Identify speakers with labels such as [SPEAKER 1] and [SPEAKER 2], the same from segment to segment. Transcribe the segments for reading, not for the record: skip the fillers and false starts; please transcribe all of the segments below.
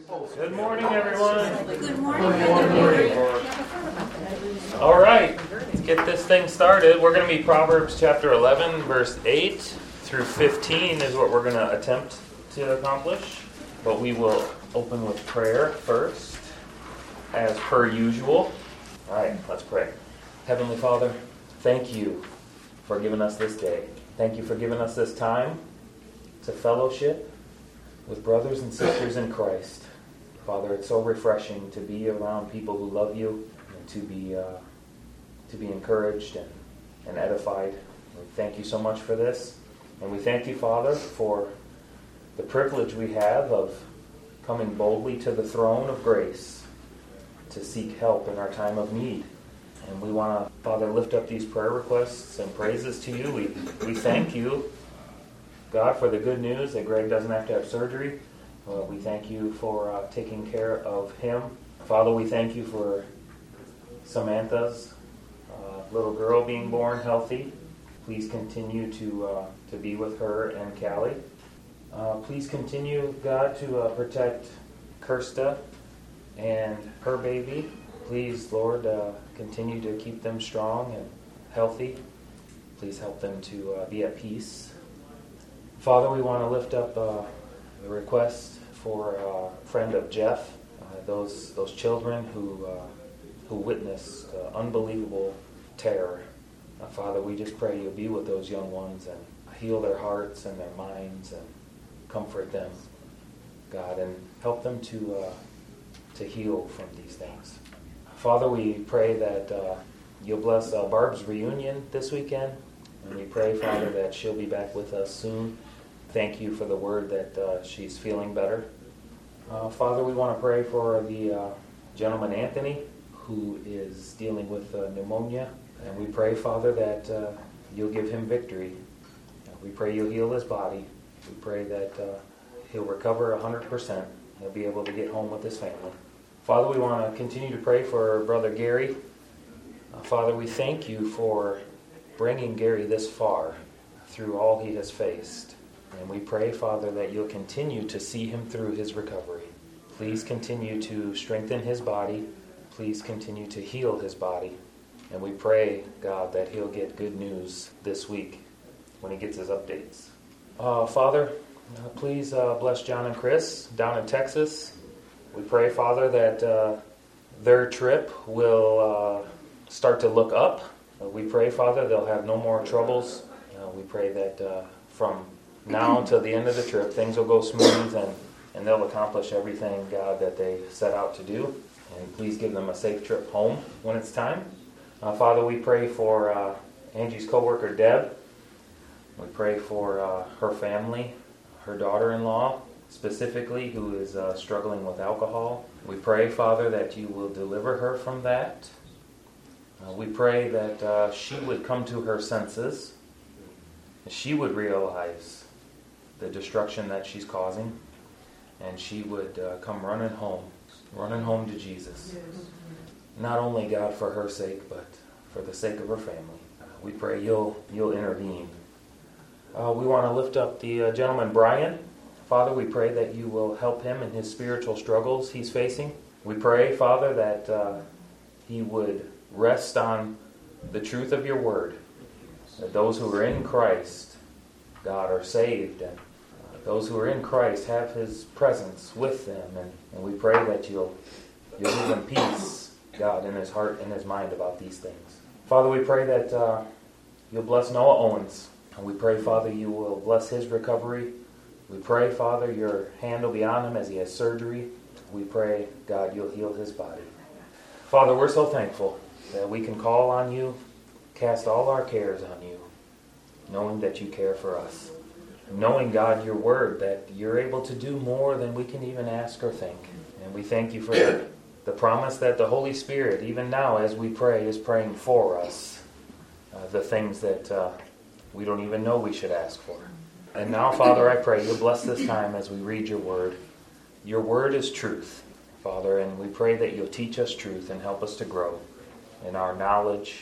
[SPEAKER 1] Good morning, everyone.
[SPEAKER 2] Good morning.
[SPEAKER 1] All right, let's get this thing started. We're going to be Proverbs chapter 11, verse 8 through 15 is what we're going to attempt to accomplish. But we will open with prayer first, as per usual. All right, let's pray. Heavenly Father, thank you for giving us this day. Thank you for giving us this time to fellowship with brothers and sisters in Christ. Father, it's so refreshing to be around people who love you and to be encouraged and edified. We thank you so much for this. And we thank you, Father, for the privilege we have of coming boldly to the throne of grace to seek help in our time of need. And we want to, Father, lift up these prayer requests and praises to you. We thank you, God, for the good news that Greg doesn't have to have surgery. We thank you for taking care of him. Father, we thank you for Samantha's little girl being born healthy. Please continue to be with her and Callie. Please continue, God, to protect Kirsta and her baby. Please, Lord, continue to keep them strong and healthy. Please help them to be at peace. Father, we want to lift up the request for a friend of Jeff, those children who witnessed unbelievable terror. Father, we just pray you'll be with those young ones and heal their hearts and their minds and comfort them, God, and help them to heal from these things. Father, we pray that you'll bless Barb's reunion this weekend, and we pray, Father, that she'll be back with us soon. Thank you for the word that she's feeling better. Father, we want to pray for the gentleman Anthony, who is dealing with pneumonia. And we pray, Father, that you'll give him victory. We pray you'll heal his body. We pray that he'll recover 100%. He'll be able to get home with his family. Father, we want to continue to pray for Brother Gary. Father, we thank you for bringing Gary this far through all he has faced. And we pray, Father, that you'll continue to see him through his recovery. Please continue to strengthen his body. Please continue to heal his body. And we pray, God, that he'll get good news this week when he gets his updates. Father, please bless John and Chris down in Texas. We pray, Father, that their trip will start to look up. We pray, Father, they'll have no more troubles. We pray that from now until the end of the trip, things will go smooth and they'll accomplish everything, God, that they set out to do. And please give them a safe trip home when it's time. Father, we pray for Angie's coworker, Deb. We pray for her family, her daughter-in-law, specifically, who is struggling with alcohol. We pray, Father, that you will deliver her from that. We pray that she would come to her senses. She would realize the destruction that she's causing, and she would come running home to Jesus. Not only, God, for her sake, but for the sake of her family. We pray you'll intervene. We want to lift up the gentleman Brian. Father, we pray that you will help him in his spiritual struggles he's facing. We pray, Father, that he would rest on the truth of your word, that those who are in Christ, God, are saved, and those who are in Christ have his presence with them, and we pray that you'll give him peace, God, in his heart and his mind about these things. Father, we pray that you'll bless Noah Owens, and we pray, Father, you will bless his recovery. We pray, Father, your hand will be on him as he has surgery. We pray, God, you'll heal his body. Father, we're so thankful that we can call on you, cast all our cares on you, knowing that you care for us. Knowing, God, your word, that you're able to do more than we can even ask or think. And we thank you for the promise that the Holy Spirit, even now as we pray, is praying for us. The things that we don't even know we should ask for. And now, Father, I pray you'll bless this time as we read your word. Your word is truth, Father, and we pray that you'll teach us truth and help us to grow in our knowledge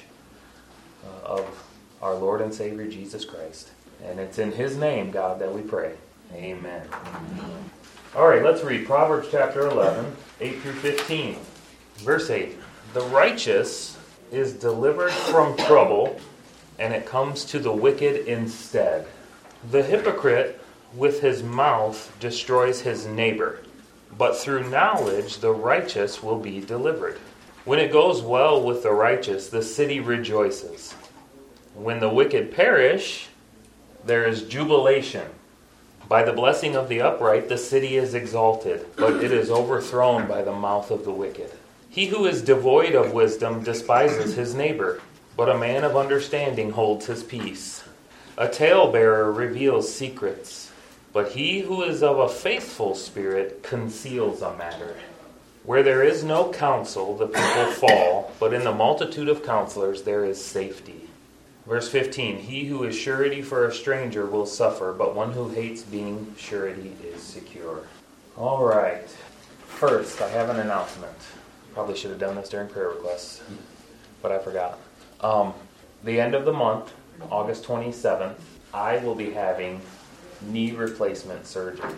[SPEAKER 1] of our Lord and Savior, Jesus Christ. And it's in his name, God, that we pray. Amen. All right, let's read Proverbs chapter 11, 8 through 15. Verse 8. The righteous is delivered from trouble, and it comes to the wicked instead. The hypocrite with his mouth destroys his neighbor, but through knowledge the righteous will be delivered. When it goes well with the righteous, the city rejoices. When the wicked perish, there is jubilation. By the blessing of the upright, the city is exalted, but it is overthrown by the mouth of the wicked. He who is devoid of wisdom despises his neighbor, but a man of understanding holds his peace. A talebearer reveals secrets, but he who is of a faithful spirit conceals a matter. Where there is no counsel, the people fall, but in the multitude of counselors there is safety. Verse 15, he who is surety for a stranger will suffer, but one who hates being surety is secure. All right. First, I have an announcement. Probably should have done this during prayer requests, but I forgot. The end of the month, August 27th, I will be having knee replacement surgery.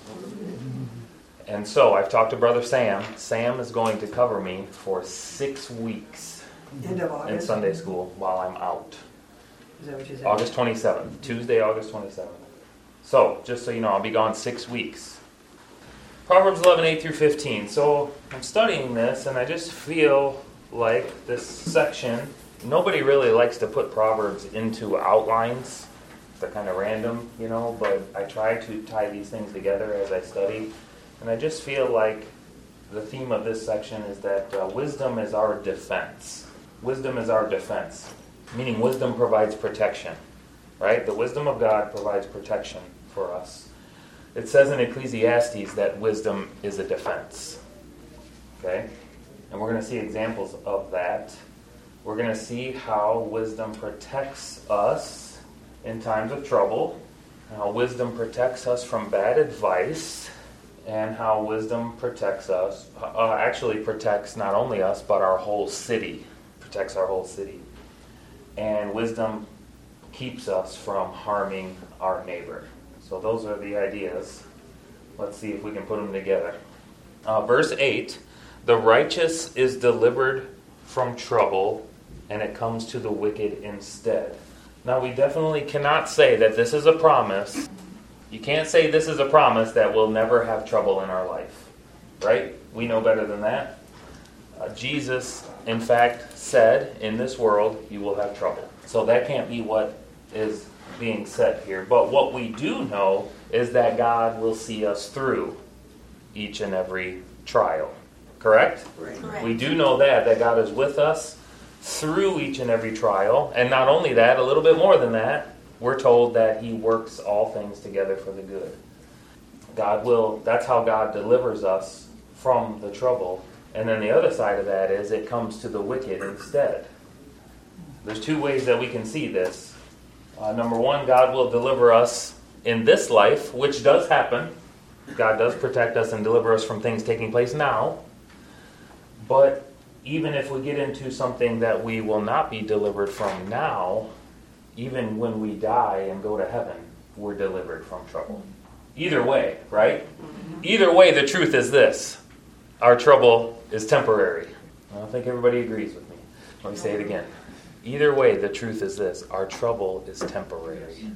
[SPEAKER 1] And so I've talked to Brother Sam. Sam is going to cover me for 6 weeks in Sunday school while I'm out.
[SPEAKER 2] Is that what you said?
[SPEAKER 1] August 27th. Tuesday, August 27th. So, just so you know, I'll be gone 6 weeks. Proverbs 11, 8 through 15. So, I'm studying this, and I just feel like this section, nobody really likes to put Proverbs into outlines. They're kind of random, but I try to tie these things together as I study. And I just feel like the theme of this section is that wisdom is our defense. Wisdom is our defense. Meaning wisdom provides protection, right? The wisdom of God provides protection for us. It says in Ecclesiastes that wisdom is a defense, okay? And we're going to see examples of that. We're going to see how wisdom protects us in times of trouble, how wisdom protects us from bad advice, and how wisdom protects us, actually protects not only us, but our whole city, protects our whole city. And wisdom keeps us from harming our neighbor. So those are the ideas. Let's see if we can put them together. Verse 8, the righteous is delivered from trouble, and it comes to the wicked instead. Now we definitely cannot say that this is a promise. You can't say this is a promise that we'll never have trouble in our life. Right? We know better than that. Jesus, in fact, said, in this world, you will have trouble. So that can't be what is being said here. But what we do know is that God will see us through each and every trial. Correct?
[SPEAKER 2] Correct.
[SPEAKER 1] We do know that God is with us through each and every trial. And not only that, a little bit more than that, we're told that He works all things together for the good. That's how God delivers us from the trouble. And then the other side of that is it comes to the wicked instead. There's two ways that we can see this. Number one, God will deliver us in this life, which does happen. God does protect us and deliver us from things taking place now. But even if we get into something that we will not be delivered from now, even when we die and go to heaven, we're delivered from trouble. Either way, right? Either way, the truth is this. Our trouble is temporary. I don't think everybody agrees with me. Let me say it again. Either way, the truth is this. Our trouble is temporary.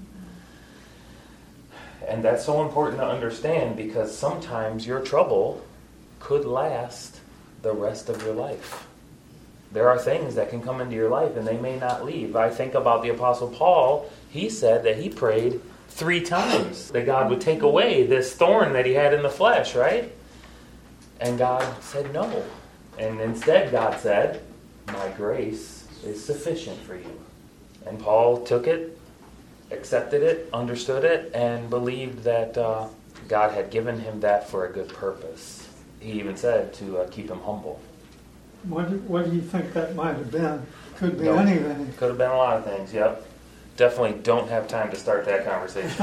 [SPEAKER 1] And that's so important to understand because sometimes your trouble could last the rest of your life. There are things that can come into your life and they may not leave. I think about the Apostle Paul. He said that he prayed 3 times that God would take away this thorn that he had in the flesh, right? And God said no. And instead God said, my grace is sufficient for you. And Paul took it, accepted it, understood it, and believed that God had given him that for a good purpose. He even said to keep him humble.
[SPEAKER 3] What do you think that might have been? Could be anything.
[SPEAKER 1] Could have been a lot of things, yep. Definitely don't have time to start that conversation.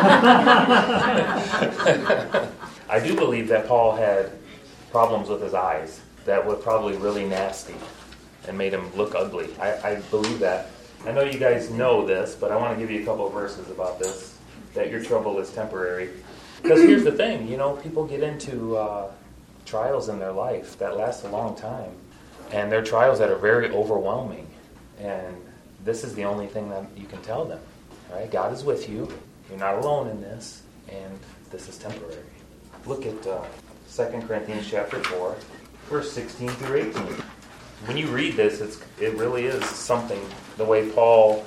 [SPEAKER 1] I do believe that Paul had problems with his eyes that were probably really nasty and made him look ugly. I believe that. I know you guys know this, but I want to give you a couple of verses about this, that your trouble is temporary. Because here's the thing, people get into trials in their life that last a long time. And they're trials that are very overwhelming. And this is the only thing that you can tell them. Right? God is with you. You're not alone in this. And this is temporary. Look at 2 Corinthians chapter 4, verse 16 through 18. When you read this, it really is something, the way Paul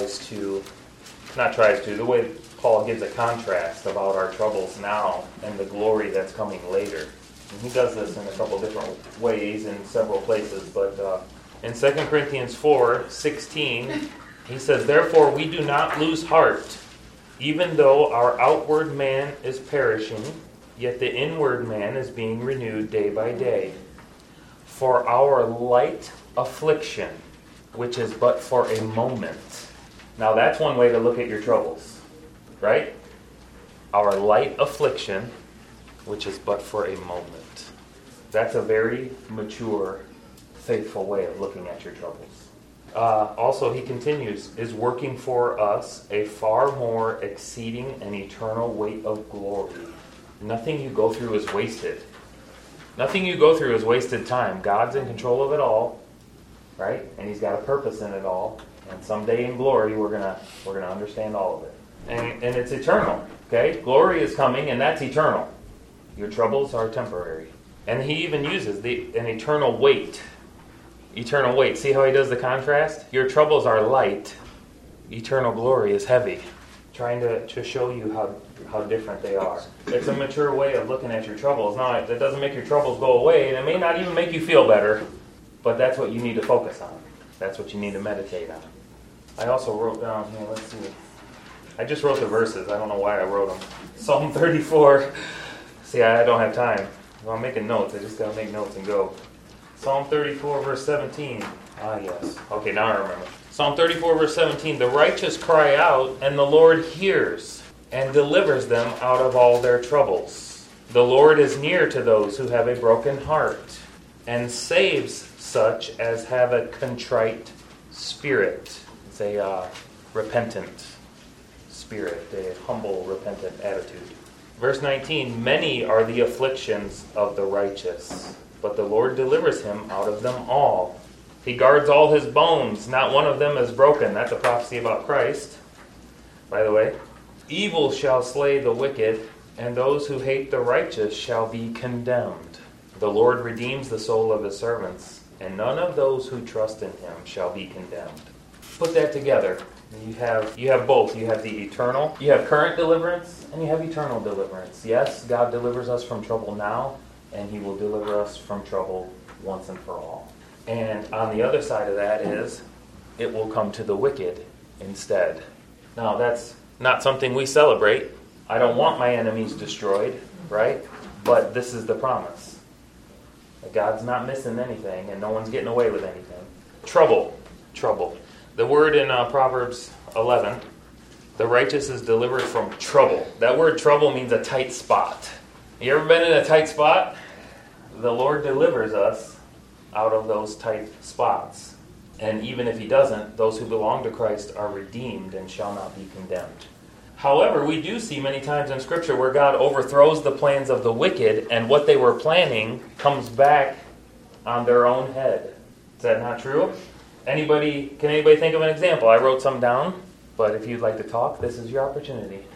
[SPEAKER 1] the way Paul gives a contrast about our troubles now and the glory that's coming later. And he does this in a couple different ways in several places, but in 2 Corinthians 4:16, he says, "Therefore we do not lose heart, even though our outward man is perishing, yet the inward man is being renewed day by day. For our light affliction, which is but for a moment." Now that's one way to look at your troubles, right? Our light affliction, which is but for a moment. That's a very mature, faithful way of looking at your troubles. Also, he continues, "is working for us a far more exceeding and eternal weight of glory." Nothing you go through is wasted. Nothing you go through is wasted time. God's in control of it all, right? And He's got a purpose in it all. And someday in glory, we're gonna understand all of it. And it's eternal. Okay, glory is coming, and that's eternal. Your troubles are temporary. And he even uses an eternal weight. Eternal weight. See how he does the contrast? Your troubles are light. Eternal glory is heavy. Trying to show you how different they are. It's a mature way of looking at your troubles. Now, that doesn't make your troubles go away, and it may not even make you feel better, but that's what you need to focus on. That's what you need to meditate on. I also wrote down here, let's see. I just wrote the verses. I don't know why I wrote them. Psalm 34. See, I don't have time. Well, I'm making notes. I just got to make notes and go. Psalm 34, verse 17. Ah, yes. Okay, now I remember. Psalm 34, verse 17. "The righteous cry out, and the Lord hears, and delivers them out of all their troubles. The Lord is near to those who have a broken heart, and saves such as have a contrite spirit." It's a repentant spirit, a humble, repentant attitude. Verse 19, "Many are the afflictions of the righteous, but the Lord delivers him out of them all. He guards all his bones, not one of them is broken." That's a prophecy about Christ, by the way. "Evil shall slay the wicked, and those who hate the righteous shall be condemned. The Lord redeems the soul of his servants, and none of those who trust in him shall be condemned." Put that together. You have both. You have the eternal, you have current deliverance, and you have eternal deliverance. Yes, God delivers us from trouble now, and He will deliver us from trouble once and for all. And on the other side of that is, it will come to the wicked instead. Now, that's not something we celebrate. I don't want my enemies destroyed, right? But this is the promise. God's not missing anything, and no one's getting away with anything. Trouble. The word in Proverbs 11, "the righteous is delivered from trouble." That word trouble means a tight spot. You ever been in a tight spot? The Lord delivers us out of those tight spots. And even if He doesn't, those who belong to Christ are redeemed and shall not be condemned. However, we do see many times in Scripture where God overthrows the plans of the wicked, and what they were planning comes back on their own head. Is that not true? Can anybody think of an example? I wrote some down, but if you'd like to talk, this is your opportunity.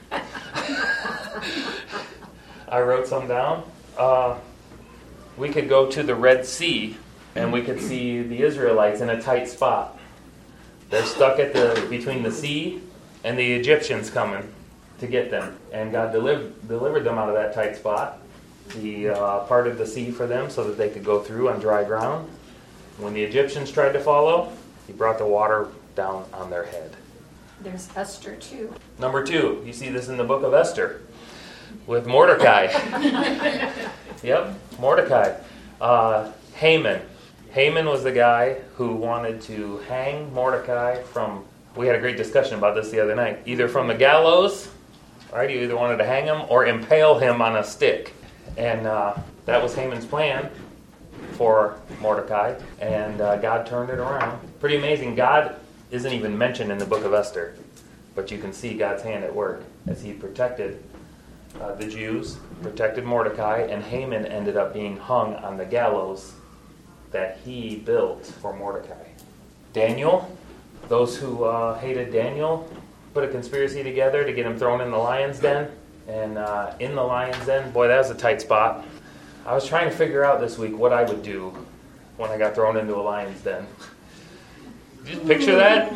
[SPEAKER 1] I wrote some down. We could go to the Red Sea, and we could see the Israelites in a tight spot. They're stuck between the sea and the Egyptians coming to get them. And God delivered them out of that tight spot. He parted the sea for them so that they could go through on dry ground. When the Egyptians tried to follow, He brought the water down on their head.
[SPEAKER 2] There's Esther too.
[SPEAKER 1] Number 2, you see this in the book of Esther with Mordecai. Yep, Mordecai. Haman. Haman was the guy who wanted to hang Mordecai from, we had a great discussion about this the other night, either from the gallows, right? He either wanted to hang him or impale him on a stick. And that was Haman's plan for Mordecai, and God turned it around. Pretty amazing. God isn't even mentioned in the book of Esther, but you can see God's hand at work as He protected the Jews, protected Mordecai, and Haman ended up being hung on the gallows that he built for Mordecai. Daniel, those who hated Daniel put a conspiracy together to get him thrown in the lion's den. And in the lion's den, boy, that was a tight spot. I was trying to figure out this week what I would do when I got thrown into a lion's den. Did you picture that?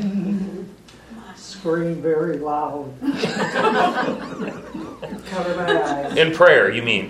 [SPEAKER 3] Scream very loud.
[SPEAKER 4] Cover my eyes.
[SPEAKER 1] In prayer, you mean?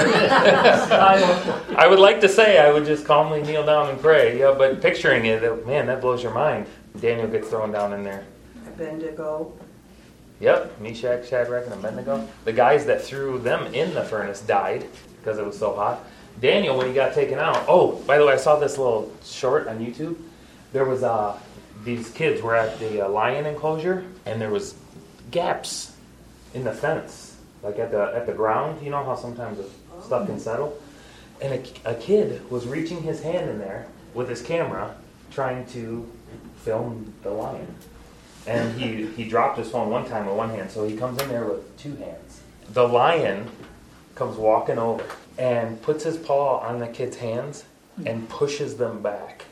[SPEAKER 1] I would like to say I would just calmly kneel down and pray, yeah, but picturing it, man, that blows your mind. Daniel gets thrown down in there.
[SPEAKER 4] Abednego.
[SPEAKER 1] Yep, Meshach, Shadrach, and Abednego. The guys that threw them in the furnace died because it was so hot. Daniel, when he got taken out. Oh, by the way, I saw this little short on YouTube. There was these kids were at the lion enclosure, and there was gaps in the fence, like at the ground. You know how sometimes stuff can settle. And a kid was reaching his hand in there with his camera, trying to film the lion. And he dropped his phone one time with one hand, so he comes in there with two hands. The lion comes walking over and puts his paw on the kid's hands and pushes them back.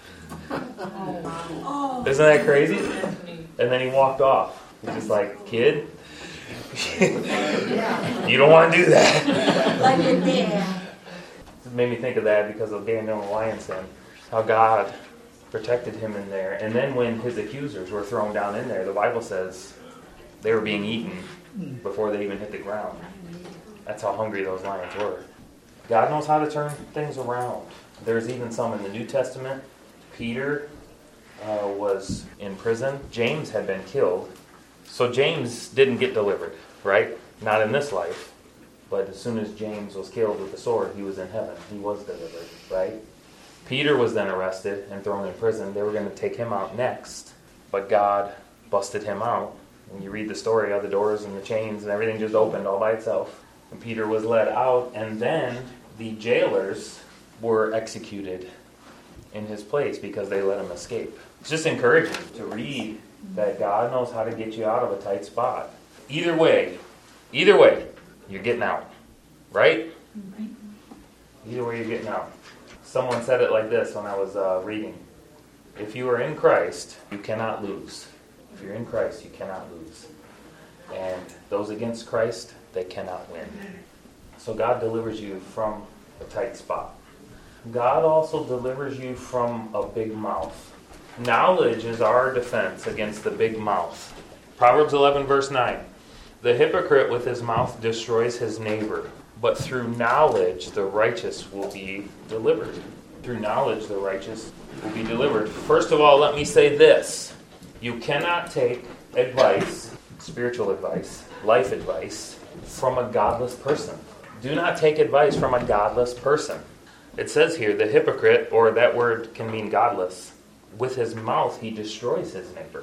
[SPEAKER 4] Oh.
[SPEAKER 1] Isn't that crazy? And then he walked off. He's just like, kid, you don't want to do that.
[SPEAKER 4] Like your dad.
[SPEAKER 1] It made me think of that because of Daniel and the lion's den. How God protected him in there. And then when his accusers were thrown down in there, the Bible says they were being eaten before they even hit the ground. That's how hungry those lions were. God knows how to turn things around. There's even some in the New Testament. Peter was in prison. James had been killed. So James didn't get delivered, right? Not in this life. But as soon as James was killed with the sword, he was in heaven. He was delivered, right? Peter was then arrested and thrown in prison. They were going to take him out next. But God busted him out. And you read the story of the doors and the chains and everything just opened all by itself. And Peter was let out. And then the jailers were executed in his place because they let him escape. It's just encouraging to read that God knows how to get you out of a tight spot. Either way, you're getting out. Right? Either way, you're getting out. Someone said it like this when I was reading. If you are in Christ, you cannot lose. If you're in Christ, you cannot lose. And those against Christ, they cannot win. So God delivers you from a tight spot. God also delivers you from a big mouth. Knowledge is our defense against the big mouth. Proverbs 11 verse 9. The hypocrite with his mouth destroys his neighbor, but through knowledge the righteous will be delivered. Through knowledge the righteous will be delivered. First of all, let me say this. You cannot take advice, spiritual advice, life advice, from a godless person. Do not take advice from a godless person. It says here, the hypocrite, or that word can mean godless, with his mouth he destroys his neighbor.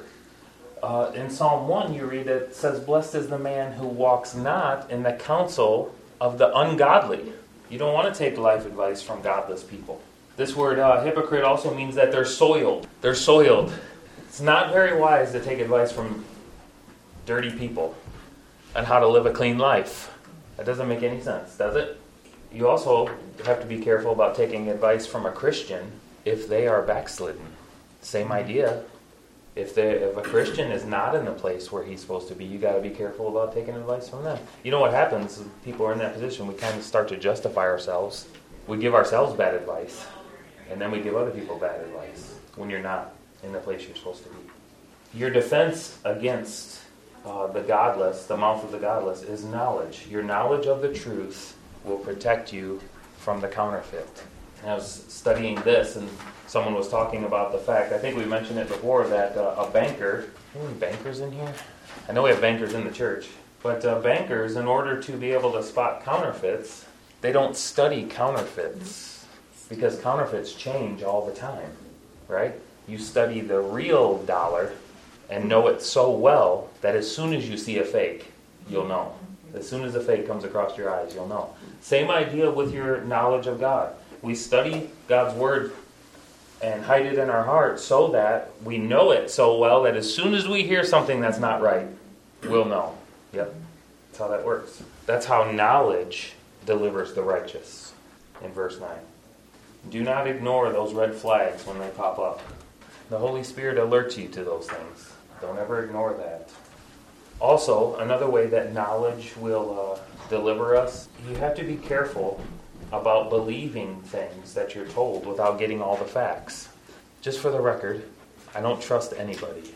[SPEAKER 1] In Psalm 1 you read it says, blessed is the man who walks not in the counsel of the ungodly. You don't want to take life advice from godless people. This word hypocrite also means that they're soiled. They're soiled. It's not very wise to take advice from dirty people on how to live a clean life. That doesn't make any sense, does it? You also have to be careful about taking advice from a Christian if they are backslidden. Same idea. If a Christian is not in the place where he's supposed to be, you got to be careful about taking advice from them. You know what happens? People are in that position. We kind of start to justify ourselves. We give ourselves bad advice, and then we give other people bad advice when you're not in the place you're supposed to be. Your defense against the godless, the mouth of the godless, is knowledge. Your knowledge of the truth will protect you from the counterfeit. And I was studying this, and someone was talking about the fact, I think we mentioned it before, that a banker, are there any bankers in here? I know we have bankers in the church, but bankers, in order to be able to spot counterfeits, they don't study counterfeits, because counterfeits change all the time, right? You study the real dollar and know it so well that as soon as you see a fake, you'll know. As soon as a fake comes across your eyes, you'll know. Same idea with your knowledge of God. We study God's Word and hide it in our heart so that we know it so well that as soon as we hear something that's not right, we'll know. Yep. That's how that works. That's how knowledge delivers the righteous in verse 9. Do not ignore those red flags when they pop up. The Holy Spirit alerts you to those things. Don't ever ignore that. Also, another way that knowledge will deliver us, you have to be careful about believing things that you're told without getting all the facts. Just for the record, I don't trust anybody.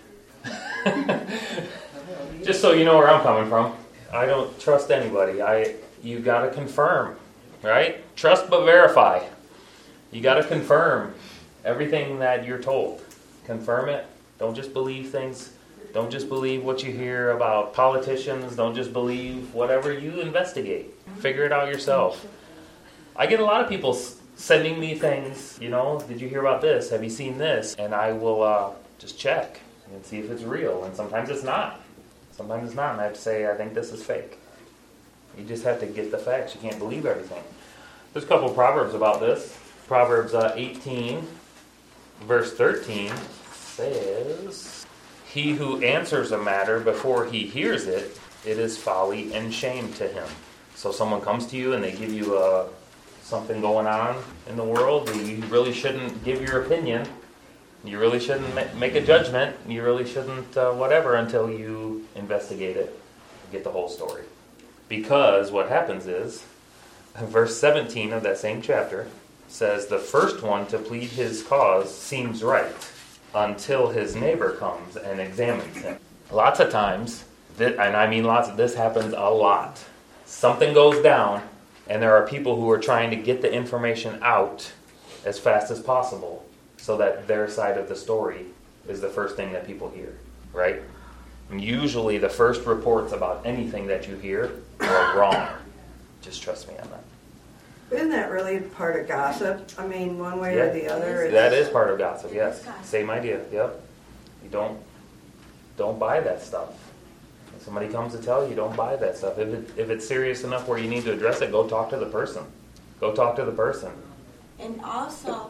[SPEAKER 1] Just so you know where I'm coming from. I don't trust anybody. You got to confirm, right? Trust but verify. You got to confirm everything that you're told. Confirm it. Don't just believe things. Don't just believe what you hear about politicians. Don't just believe whatever. You investigate. Figure it out yourself. I get a lot of people sending me things, did you hear about this? Have you seen this? And I will just check and see if it's real. And sometimes it's not. Sometimes it's not. And I have to say, I think this is fake. You just have to get the facts. You can't believe everything. There's a couple of Proverbs about this. Proverbs 18, verse 13 says, he who answers a matter before he hears it, it is folly and shame to him. So someone comes to you and they give you something going on in the world. You really shouldn't give your opinion. You really shouldn't make a judgment. You really shouldn't whatever until you investigate it and get the whole story. Because what happens is, verse 17 of that same chapter says, the first one to plead his cause seems right until his neighbor comes and examines him. Lots of times, and I mean lots, this happens a lot. Something goes down, and there are people who are trying to get the information out as fast as possible so that their side of the story is the first thing that people hear, right? And usually the first reports about anything that you hear are wrong. Just trust me on that.
[SPEAKER 4] Isn't that really part of gossip? I mean, one way or the other.
[SPEAKER 1] That is part of gossip, yes. Same idea, yep. You don't buy that stuff. If somebody comes to tell you, don't buy that stuff. If it's serious enough where you need to address it, go talk to the person. Go talk to the person.
[SPEAKER 5] And also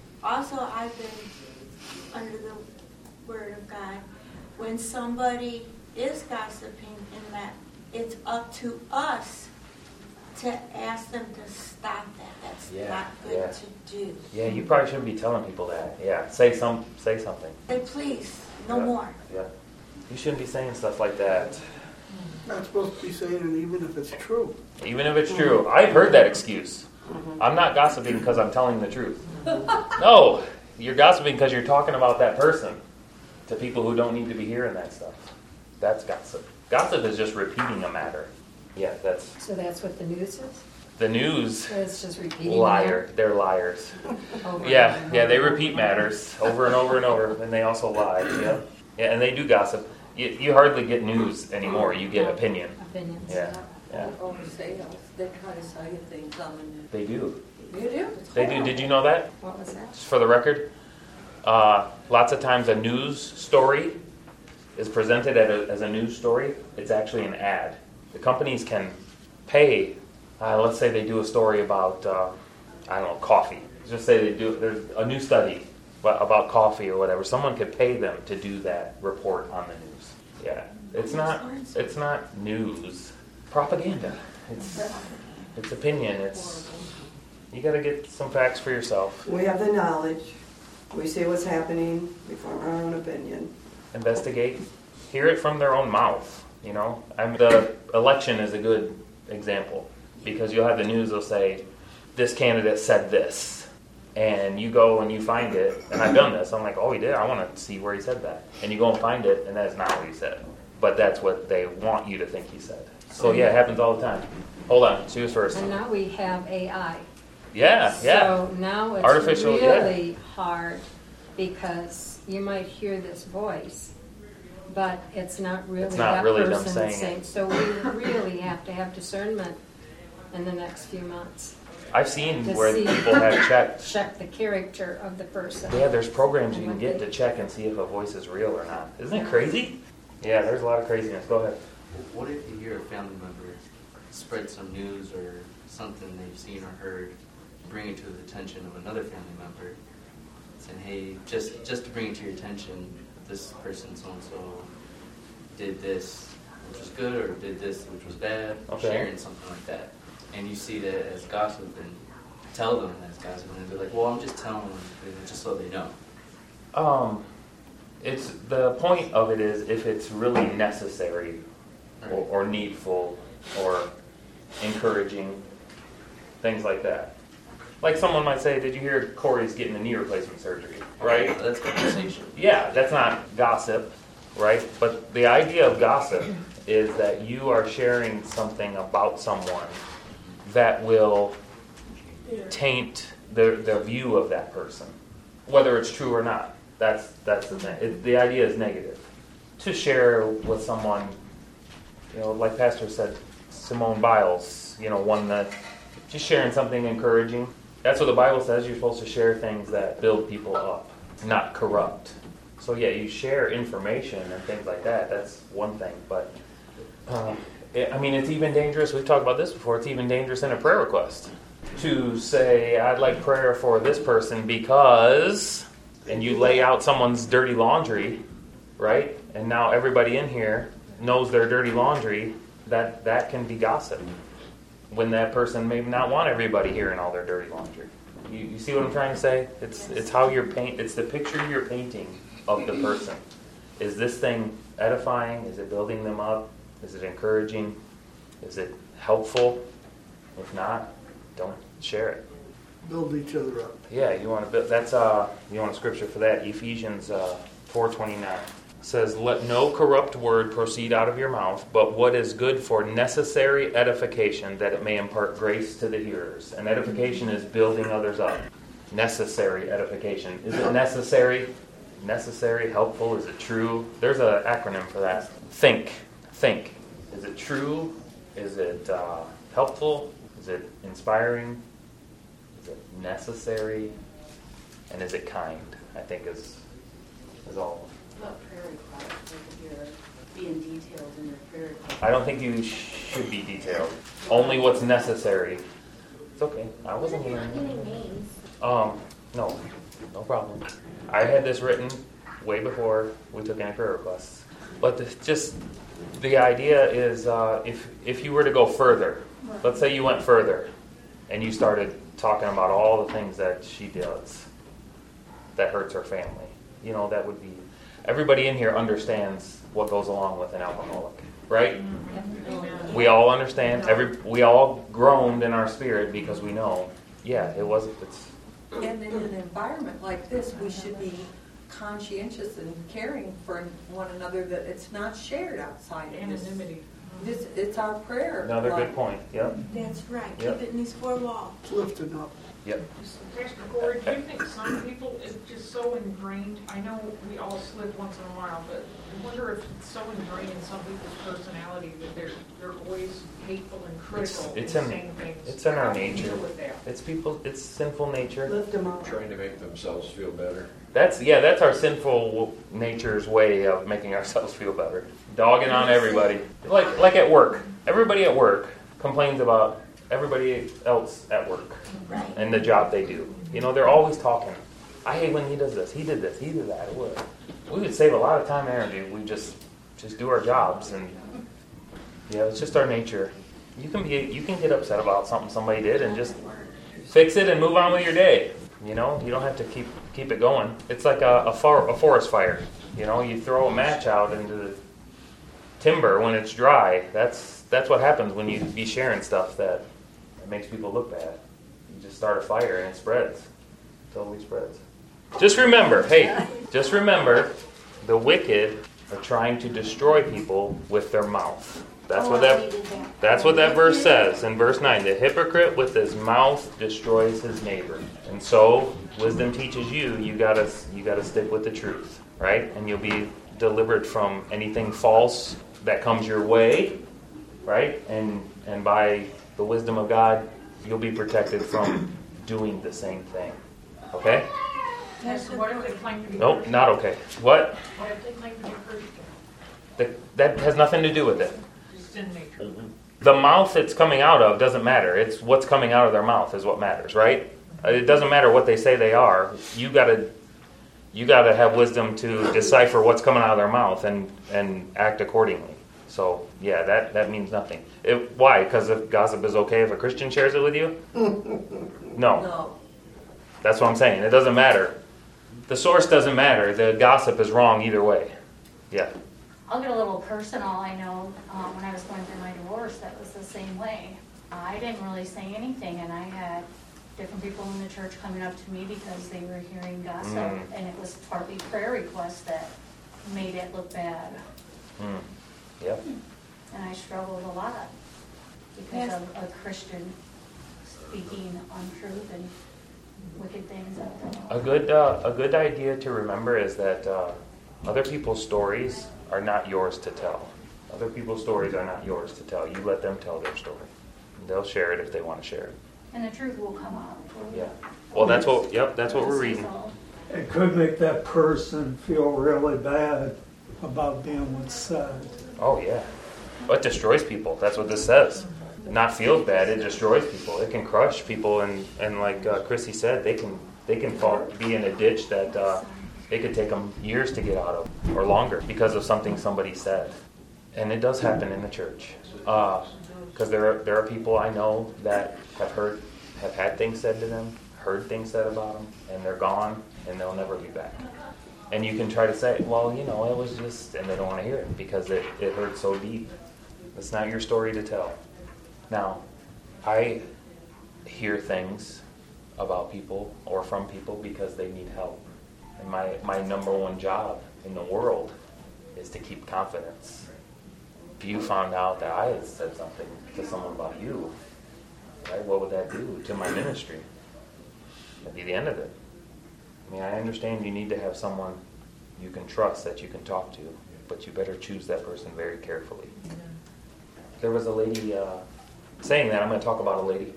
[SPEAKER 5] I've been under the Word of God. When somebody is gossiping in that, it's up to us to ask them to stop that. That's not good to do.
[SPEAKER 1] Yeah, you probably shouldn't be telling people that. Yeah, say something.
[SPEAKER 5] Say, please, no more.
[SPEAKER 1] Yeah, you shouldn't be saying stuff like that.
[SPEAKER 6] Not supposed to be saying it even if it's true.
[SPEAKER 1] Even if it's true. I've heard that excuse. I'm not gossiping because I'm telling the truth. No, you're gossiping because you're talking about that person to people who don't need to be hearing that stuff. That's gossip. Gossip is just repeating a matter. Yeah,
[SPEAKER 2] So that's what the news is?
[SPEAKER 1] the news.
[SPEAKER 2] So it's just repeating.
[SPEAKER 1] Liar. They're liars. Yeah, they repeat matters over and over and over, and they also lie. Yeah, and they do gossip. You hardly get news anymore. You get opinion.
[SPEAKER 2] Opinions.
[SPEAKER 1] Yeah.
[SPEAKER 7] Over sales, they try to sell you things on the news.
[SPEAKER 1] They do.
[SPEAKER 7] You do?
[SPEAKER 1] They do. Did you know that?
[SPEAKER 2] What was that?
[SPEAKER 1] Just for the record, lots of times a news story is presented as a news story. It's actually an ad. The companies can pay. Let's say they do a story about coffee. Just say there's a new study about coffee or whatever. Someone could pay them to do that report on the news. Yeah, it's not news. Propaganda. It's opinion. You got to get some facts for yourself.
[SPEAKER 4] We have the knowledge. We see what's happening. We form our own opinion.
[SPEAKER 1] Investigate. Hear it from their own mouth. The election is a good example because you'll have the news. They'll say, "This candidate said this," and you go and you find it. And I've done this. I'm like, "Oh, he did. I want to see where he said that." And you go and find it, and that's not what he said. But that's what they want you to think he said. So yeah, it happens all the time. Hold on, she was first.
[SPEAKER 2] And now we have AI.
[SPEAKER 1] Yeah.
[SPEAKER 2] So now it's
[SPEAKER 1] artificial,
[SPEAKER 2] really hard because you might hear this voice, but it's not really that
[SPEAKER 1] them
[SPEAKER 2] person
[SPEAKER 1] saying it.
[SPEAKER 2] So we really have to have discernment in the next few months.
[SPEAKER 1] I've seen
[SPEAKER 2] To
[SPEAKER 1] where
[SPEAKER 2] see-
[SPEAKER 1] people have checked.
[SPEAKER 2] Check the character of the person.
[SPEAKER 1] Yeah, there's programs you can get to check and see if a voice is real or not. Isn't it crazy? Yeah, there's a lot of craziness. Go ahead.
[SPEAKER 8] What if you hear a family member spread some news or something they've seen or heard, bring it to the attention of another family member, saying, "Hey, just to bring it to your attention, this person so-and-so did this, which was good, or did this, which was bad,
[SPEAKER 1] Okay.
[SPEAKER 8] sharing something like that. And you see that as gossip and tell them as gossip, and they're like, well, I'm just telling them just so they know.
[SPEAKER 1] It's the point of it is if it's really necessary or needful or encouraging, things like that. Like someone might say, did you hear Corey's getting a knee replacement surgery? Right?
[SPEAKER 8] Okay, that's conversation.
[SPEAKER 1] Yeah, that's not gossip, right? But the idea of gossip is that you are sharing something about someone that will taint the view of that person, whether it's true or not. That's the thing. The idea is negative. To share with someone, like Pastor said, Simone Biles, one that just sharing something encouraging. That's what the Bible says. You're supposed to share things that build people up, not corrupt. So yeah, you share information and things like that. That's one thing. But it's even dangerous. We've talked about this before. It's even dangerous in a prayer request to say, I'd like prayer for this person because, and you lay out someone's dirty laundry, right? And now everybody in here knows their dirty laundry. That can be gossip. When that person may not want everybody hearing all their dirty laundry. You see what I'm trying to say? It's how you're it's the picture you're painting of the person. Is this thing edifying? Is it building them up? Is it encouraging? Is it helpful? If not, don't share it.
[SPEAKER 6] Build each other up.
[SPEAKER 1] Yeah, you want to build. You want a scripture for that? Ephesians 4:29 says, "Let no corrupt word proceed out of your mouth, but what is good for necessary edification, that it may impart grace to the hearers." And edification is building others up. Necessary edification. Is it necessary? Necessary, helpful? Is it true? There's an acronym for that. Think. Is it true? Is it helpful? Is it inspiring? Is it necessary? And is it kind? I think is all.
[SPEAKER 7] About prayer requests, if you're being detailed in your prayer requests.
[SPEAKER 1] I don't think you should be detailed. Only what's necessary. It's okay. I wasn't here. No problem. I had this written way before we took any prayer requests. But the idea is if you were to go further, let's say you went further and you started talking about all the things that she does that hurts her family. That would be... Everybody in here understands what goes along with an alcoholic, right? We all understand. We all groaned in our spirit because we know,
[SPEAKER 7] And in an environment like this, we should be conscientious and caring for one another, that it's not shared outside of
[SPEAKER 9] anonymity.
[SPEAKER 7] It's our prayer.
[SPEAKER 1] Another good point. Yep.
[SPEAKER 5] That's right.
[SPEAKER 1] Yep.
[SPEAKER 5] Keep it in these four walls.
[SPEAKER 6] Lifted up.
[SPEAKER 1] Yep.
[SPEAKER 9] Pastor Corey, do you think some people is just so ingrained? I know we all slip once in a while, but I wonder if it's so ingrained in some people's personality that they're always hateful and critical and saying things.
[SPEAKER 1] It's in our
[SPEAKER 9] How do you
[SPEAKER 1] nature.
[SPEAKER 9] deal with that?
[SPEAKER 1] It's sinful nature.
[SPEAKER 4] Lift them up.
[SPEAKER 10] Trying to make themselves feel better.
[SPEAKER 1] That's our sinful nature's way of making ourselves feel better. Dogging on everybody. Like at work. Everybody at work complains about everybody else at work.
[SPEAKER 5] Right.
[SPEAKER 1] And the job they do. They're always talking. I hate when he does this, he did that. We would save a lot of time and energy if we just do our jobs. And it's just our nature. You can get upset about something somebody did and just fix it and move on with your day. You don't have to keep it going. It's like a forest fire. You throw a match out into the timber when it's dry. That's what happens when you be sharing stuff that makes people look bad. You just start a fire and it spreads. Totally spreads. Just remember, the wicked are trying to destroy people with their mouth. That's what that verse says in verse 9. The hypocrite with his mouth destroys his neighbor. And so wisdom teaches you gotta stick with the truth, right? And you'll be delivered from anything false that comes your way, right? And by the wisdom of God, you'll be protected from doing the same thing. Okay?
[SPEAKER 9] Pastor, what if they claim to be
[SPEAKER 1] Nope,
[SPEAKER 9] Christian?
[SPEAKER 1] not okay. What?
[SPEAKER 9] What if they claim to be Christian?
[SPEAKER 1] That has nothing to do with it.
[SPEAKER 9] Just in nature.
[SPEAKER 1] The mouth it's coming out of doesn't matter. It's what's coming out of their mouth is what matters, right? It doesn't matter what they say they are. You gotta have wisdom to decipher what's coming out of their mouth and act accordingly. So, yeah, that means nothing. Why? Because if gossip is okay if a Christian shares it with you? No.
[SPEAKER 7] No.
[SPEAKER 1] That's what I'm saying. It doesn't matter. The source doesn't matter. The gossip is wrong either way. Yeah.
[SPEAKER 11] I'll get a little personal. I know when I was going through my divorce, that was the same way. I didn't really say anything, and I had different people in the church coming up to me because they were hearing gossip, and it was partly prayer requests that made it look bad.
[SPEAKER 1] Yep.
[SPEAKER 11] And I struggled a lot because of a Christian speaking untruth and wicked things out there.
[SPEAKER 1] A good idea to remember is that other people's stories are not yours to tell. Other people's stories are not yours to tell. You let them tell their story. They'll share it if they want to share it.
[SPEAKER 11] And the truth will come out.
[SPEAKER 1] Yeah. Well, that's what we're reading.
[SPEAKER 3] It could make that person feel really bad about being what's said.
[SPEAKER 1] Oh, yeah. Well, it destroys people. That's what this says. Not feels bad, it destroys people. It can crush people, and like Chrissy said, they can be in a ditch that it could take them years to get out of, or longer, because of something somebody said. And it does happen in the church. Because there are people I know that have had things said to them, heard things said about them, and they're gone, and they'll never be back. And you can try to say, well, it was just, and they don't want to hear it because it hurt so deep. It's not your story to tell. Now, I hear things about people or from people because they need help. And my number one job in the world is to keep confidence. If you found out that I had said something to someone about you, right, what would that do to my ministry? That'd be the end of it. I mean, I understand you need to have someone you can trust that you can talk to, but you better choose that person very carefully. There was a lady, saying that, I'm going to talk about a lady.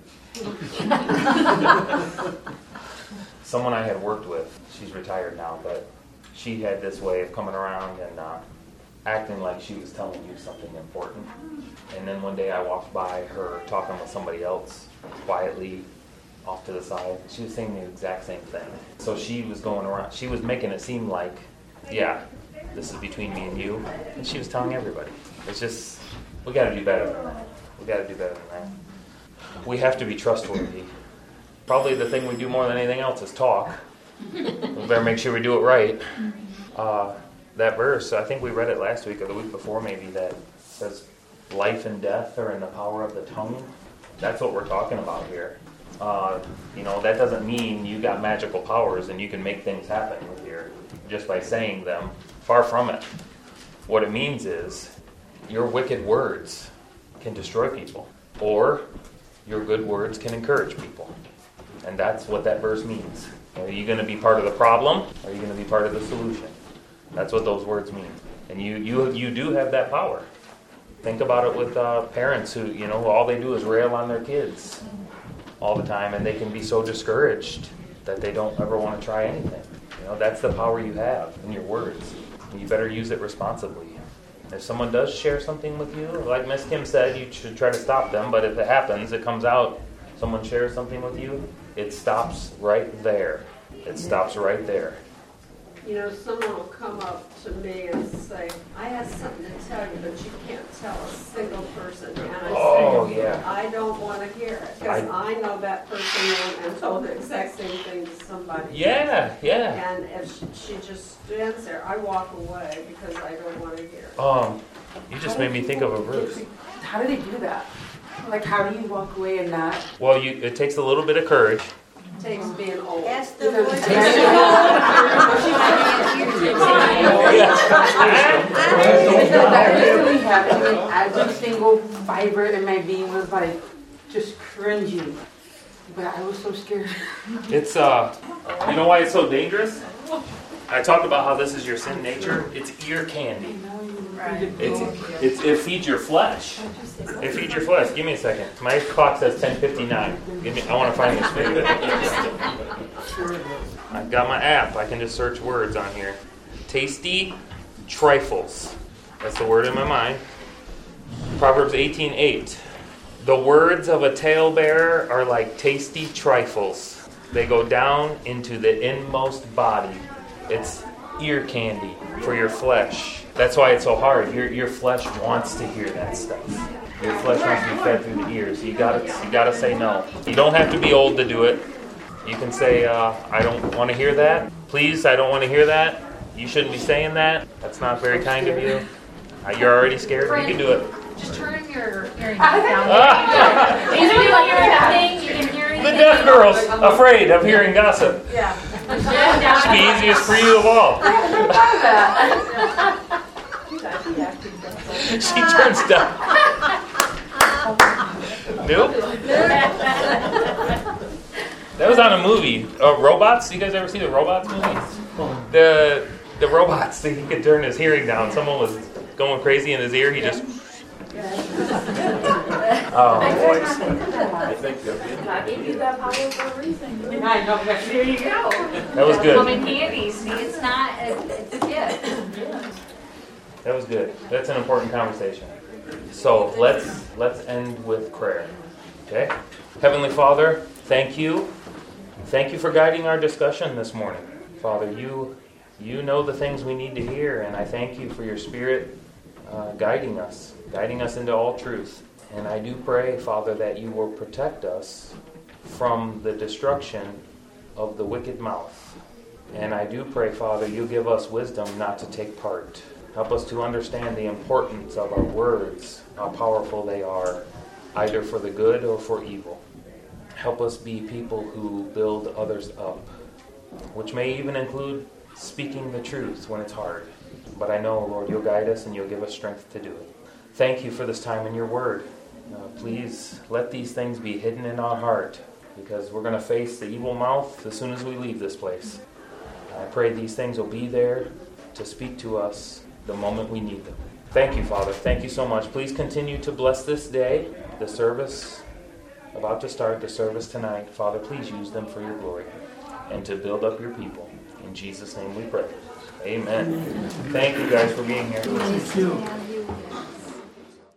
[SPEAKER 1] Someone I had worked with, she's retired now, but she had this way of coming around and acting like she was telling you something important. And then one day I walked by her talking with somebody else quietly off to the side. She was saying the exact same thing. So she was going around, she was making it seem like, yeah, this is between me and you. And she was telling everybody. It's just, we got to do better than that. We got to do better than that. We have to be trustworthy. Probably the thing we do more than anything else is talk. We better make sure we do it right. That verse, I think we read it last week or the week before maybe, that says life and death are in the power of the tongue. That's what we're talking about here. That doesn't mean you got magical powers and you can make things happen with just by saying them. Far from it. What it means is your wicked words can destroy people, or your good words can encourage people. And that's what that verse means. Are you going to be part of the problem, or are you going to be part of the solution? That's what those words mean. And you do have that power. Think about it with parents who, all they do is rail on their kids all the time, and they can be so discouraged that they don't ever want to try anything. That's the power you have in your words. And you better use it responsibly. If someone does share something with you, like Miss Kim said, you should try to stop them, but if it happens, it comes out, someone shares something with you, it stops right there. It stops right there.
[SPEAKER 12] Someone will come up to me and say, I have something to tell you, but you can't tell a single person. And I say,
[SPEAKER 1] yeah.
[SPEAKER 12] I don't want to hear it, because I know that person and told the exact same thing to somebody.
[SPEAKER 1] Yeah.
[SPEAKER 12] And if she just stands there, I walk away because I don't want to hear it.
[SPEAKER 1] You just made me think of a verse.
[SPEAKER 13] How do they do that? Like, how do you walk away and not?
[SPEAKER 1] Well, it takes a little bit of courage.
[SPEAKER 12] It takes being old.
[SPEAKER 5] That's the voice.
[SPEAKER 13] I really have every single fiber in my being was like just cringing. But I was so scared.
[SPEAKER 1] It's you know why it's so dangerous? I talked about how this is your sin nature. It's ear candy. It feeds your flesh. It feeds your flesh. Give me a second. My clock says 10:59. I want to find this video. I've got my app. I can just search words on here. Tasty trifles. That's the word in my mind. Proverbs 18:8. The words of a talebearer are like tasty trifles. They go down into the inmost body. It's ear candy for your flesh. That's why it's so hard. Your flesh wants to hear that stuff. Your flesh wants to be fed through the ears. You gotta say no. You don't have to be old to do it. You can say, I don't want to hear that. Please, I don't want to hear that. You shouldn't be saying that. That's not very kind of you. You're already scared. You can do it.
[SPEAKER 11] Just turn your hearing down. These are like everything you can hear.
[SPEAKER 1] The deaf girl's afraid of hearing gossip.
[SPEAKER 11] Yeah.
[SPEAKER 1] It's the easiest for you of all. She turns down. Nope. That was on a movie. Robots. You guys ever see the Robots movie? The robots. He could turn his hearing down. Someone was going crazy in his ear. He just. Oh, boys.
[SPEAKER 10] I think
[SPEAKER 11] I gave you that power for a reason.
[SPEAKER 13] I know, but there you go.
[SPEAKER 1] That was good.
[SPEAKER 11] Common candy. See, it's not. It's a gift.
[SPEAKER 1] That was good. That's an important conversation. So let's end with prayer. Okay? Heavenly Father, thank you. Thank you for guiding our discussion this morning. Father, you know the things we need to hear, and I thank you for your Spirit guiding us into all truth. And I do pray, Father, that you will protect us from the destruction of the wicked mouth. And I do pray, Father, you give us wisdom not to take part. Help us to understand the importance of our words, how powerful they are, either for the good or for evil. Help us be people who build others up, which may even include speaking the truth when it's hard. But I know, Lord, you'll guide us and you'll give us strength to do it. Thank you for this time in your word. Please let these things be hidden in our heart, because we're going to face the evil mouth as soon as we leave this place. I pray these things will be there to speak to us the moment we need them. Thank you, Father. Thank you so much. Please continue to bless this day, the service about to start, the service tonight. Father, please use them for your glory and to build up your people. In Jesus' name we pray. Amen. Thank you guys for being here.
[SPEAKER 3] Thank you.